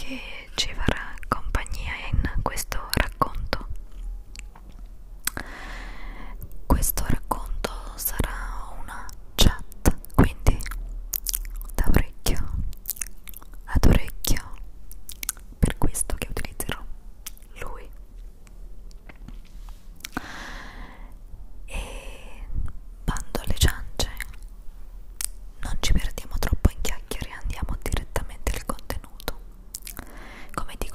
che ci farà compagnia in questo racconto. Questo racconto sarà una chat, quindi da orecchio ad orecchio, per questo che utilizzerò lui. E bando alle ciance, non ci perdiamo troppo in chiacchiere, andiamo direttamente al contenuto. Come dico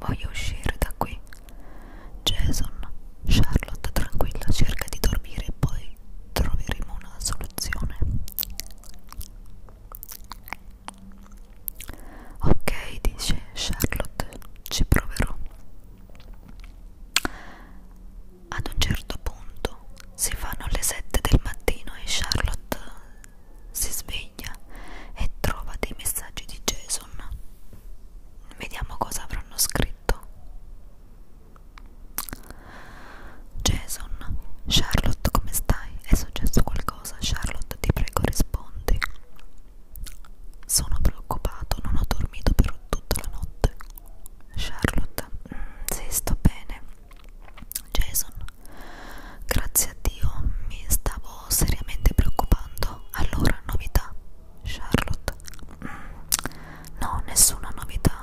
voglio uscire da qui. Jason, Charlotte, tranquilla, cerca di dormire e poi troveremo una soluzione. Ok, dice Charlotte, ci proverò. Ad un certo punto si fanno le 7 del mattino e Charlotte si sveglia e trova dei messaggi di Jason. Vediamo cosa avranno scritto. Jason, Charlotte, come stai? È successo qualcosa? Charlotte, ti prego, rispondi. Sono preoccupato, non ho dormito per tutta la notte. Charlotte, sì, sto bene. Jason, grazie a Dio, mi stavo seriamente preoccupando. Allora, novità? Charlotte, no, nessuna novità.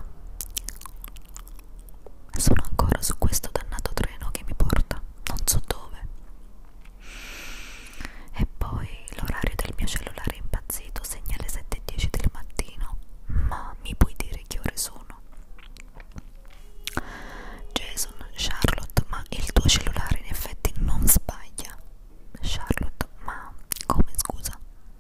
Sono ancora su questo dannato treno che mi porta non so dove. E poi l'orario del mio cellulare è impazzito, segna le 7:10 del mattino. Ma mi puoi dire che ore sono? Jason, Charlotte, ma il tuo cellulare in effetti non sbaglia. Charlotte, ma come, scusa?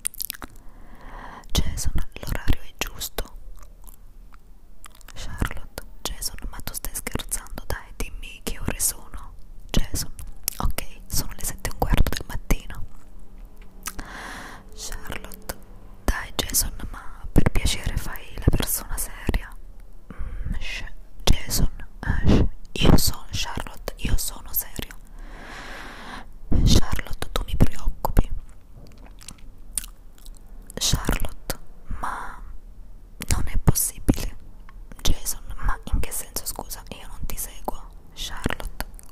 Jason, l'orario è giusto. Charlotte, Jason, ma tu stai scherzando? Dai, dimmi che ore sono. Jason, ok, sono le 7:15 del mattino. Charlotte, dai Jason, ma per piacere fai la persona seria. Jason, io sono Charlotte, io sono serio. Charlotte, tu mi preoccupi. Charlotte, ma non è possibile. Jason, ma in che senso, scusa? Io non ti seguo. Charlotte,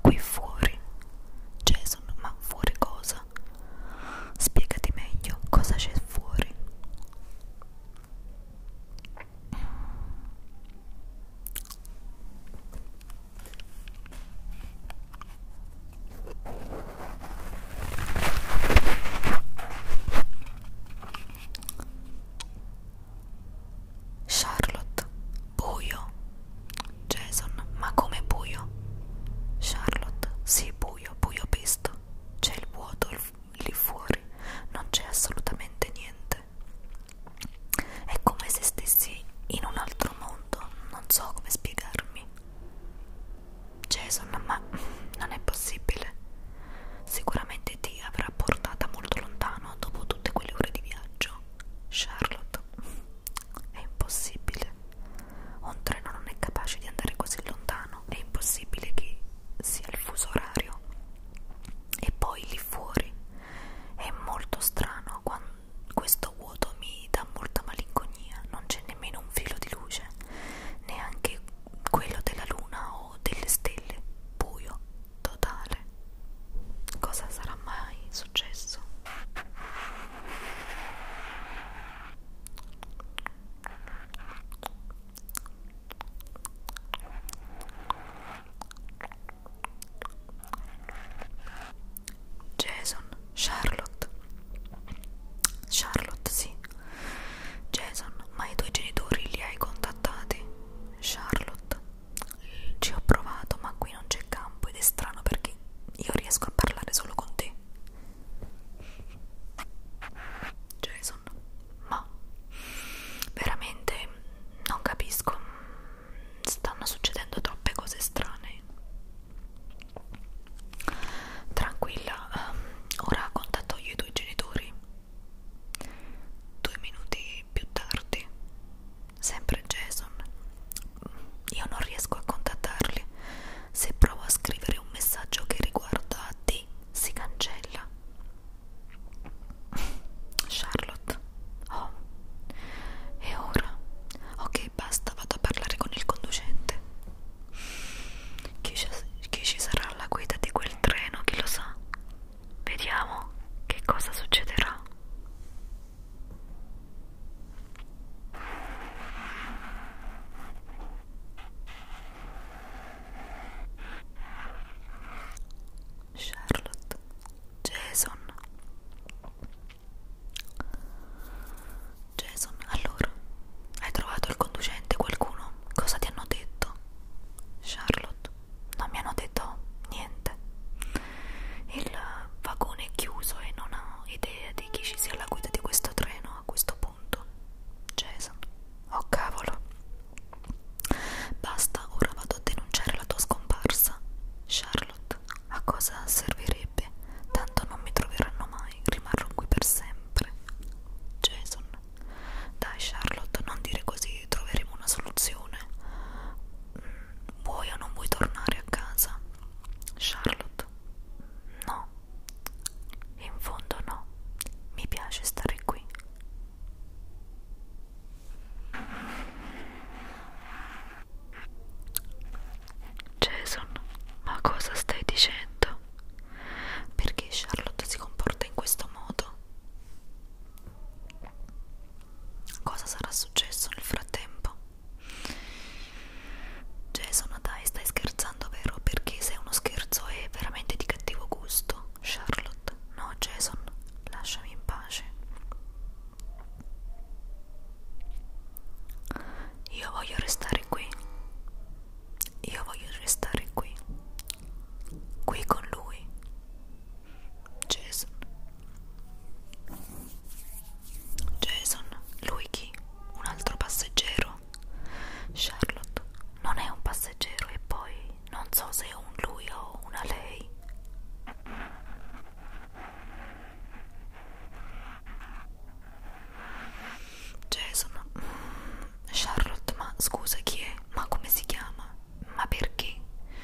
cosa servirebbe? Tanto non mi troveranno mai, rimarrò qui per sempre. Jason, dai Charlotte, non dire così, troveremo una soluzione. Vuoi o non vuoi tornare a casa? Charlotte, no, in fondo no, mi piace stare qui. Jason, ma cosa stai dicendo? Perché Charlotte si comporta in questo modo? Cosa sarà successo nel frattempo? Jason, dai, stai scherzando, vero? Perché se è uno scherzo è veramente di cattivo gusto. Charlotte, no, Jason, lasciami in pace. Io voglio restare qui. Io voglio restare qui. Qui con lui. Jason. Jason, lui chi? Un altro passeggero? Charlotte, non è un passeggero e poi non so se è un lui o una lei. Jason, Charlotte, ma scusa, chi è? Ma come si chiama? Ma perché?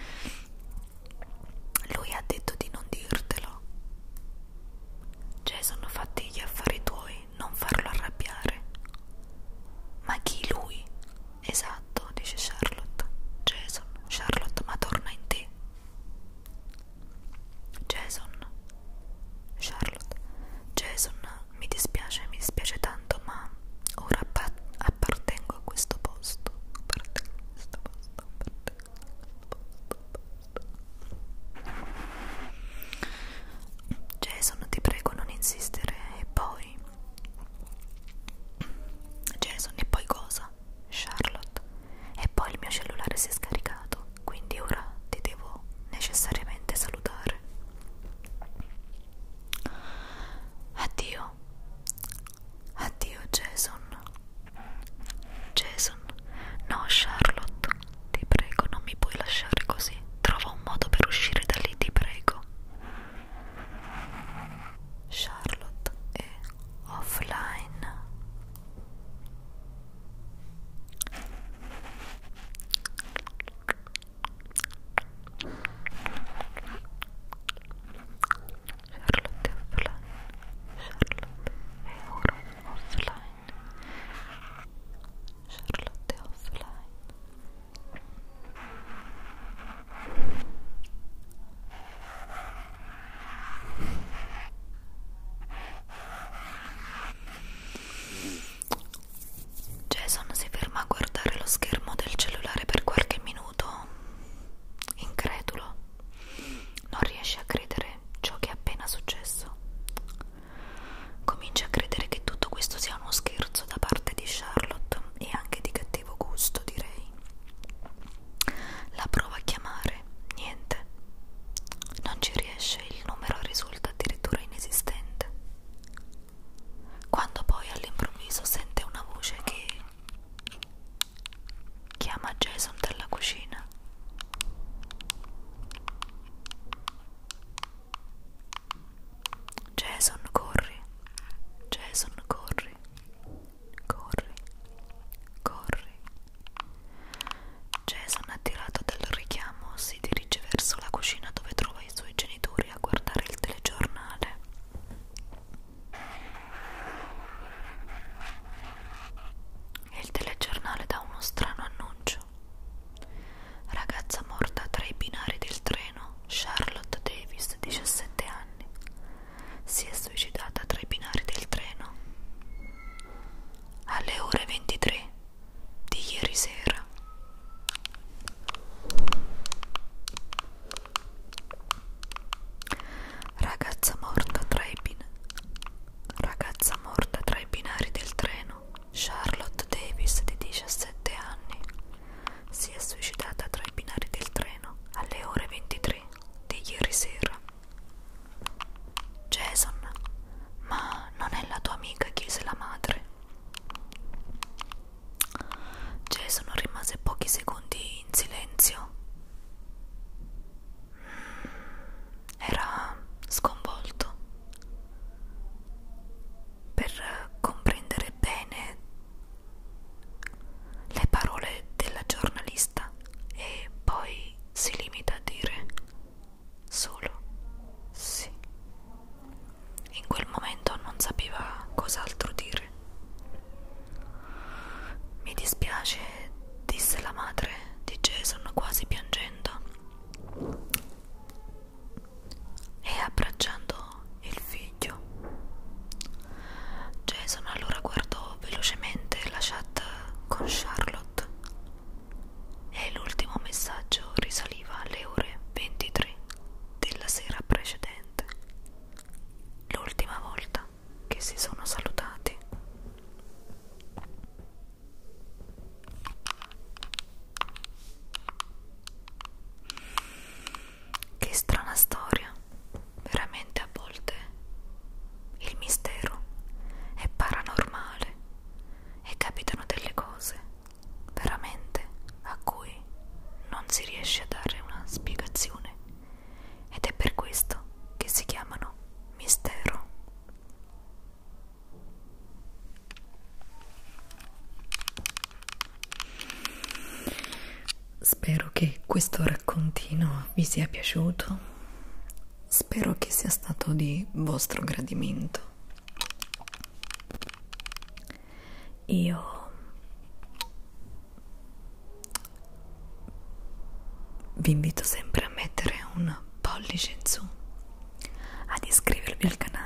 Lui ha detto di non dirtelo. Jason, fatti gli affari tuoi, non farlo arrabbiare. Ma chi lui? Esatto, dice Charlotte. Jason, Charlotte, ma torna in te. Jason, Charlotte, Jason, mi dispiace tanto, ma ora appartengo a questo posto. Appartengo a questo posto, appartengo a questo posto. Jason, ti prego, non insistere. E poi Jason, e poi cosa? Charlotte, e poi il mio cellulare si è scaricato, quindi ora ti devo necessariamente salutare. Addio. Addio Jason. Jason, no Charlotte, ti prego, non mi puoi lasciare così. Trova un modo per uscire da lì, ti prego. Charlotte è offline. Charlotte è offline. Charlotte è ora offline. Charlotte è offline. Jason si ferma a guardare lo schermo del cellulare per qualche minuto, incredulo. Non riesce a credere ciò che è appena successo. Comincia a credere che tutto questo sia uno scherzo da parte di Charlotte e anche di cattivo gusto, direi. La prova a chiamare, niente. Non ci riesce, il numero risulta addirittura inesistente. Quando poi all'improvviso sente una voce che chiama Jason dalla cucina. questo raccontino vi sia piaciuto. Spero che sia stato di vostro gradimento. Io vi invito sempre a mettere un pollice in su, ad iscrivervi al canale